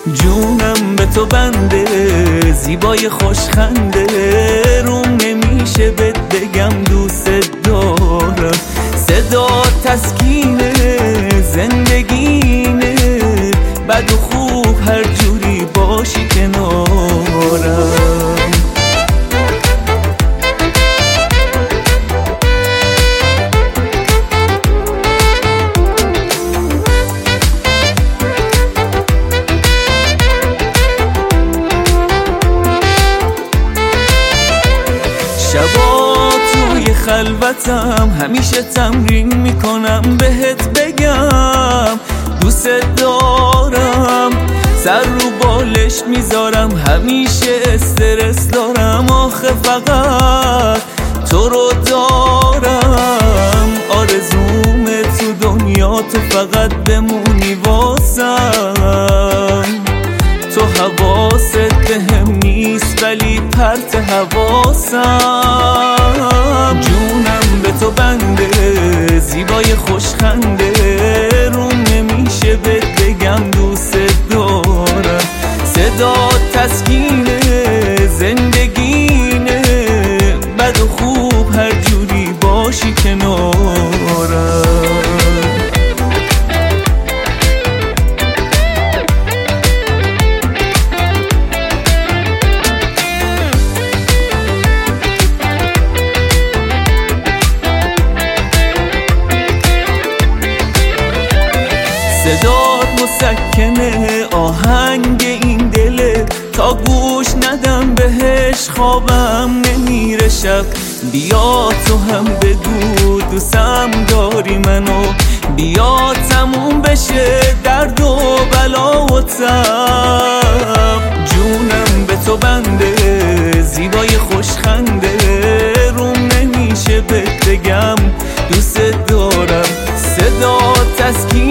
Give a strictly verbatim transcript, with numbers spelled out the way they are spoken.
جونم به تو بنده، زیبای خوشخنده، روم نمیشه بهت بگم دوست دارم. صدا تسکینه زندگینه، بد و خوب هر جوری باشی کنارم. شبا توی خلوتم همیشه تمرین میکنم بهت بگم دوست دارم. سر رو بالش میذارم همیشه استرس دارم، آخه فقط تو رو دارم. آرزومه تو دنیا تو فقط بمونی واسم. تو حواست بهم نیست ولی پرت حواسم. جونم به تو بنده، زیبای خوشخنده، روم نمیشه بهت بگم دوست دارم. صدا تسکینه زندگینه، بد و خوب هر جوری باشی کنارم. صدات مسکنه آهنگ این دله، تا گوش ندم بهش خوابم نمیره شب. بیا تو هم بگو دوستم داری منو، بیا تموم بشه درد و بلا و تب. جونم به تو بنده، زیبای خوشخنده، روم نمیشه بهت بگم دوست دارم. صدا تسکین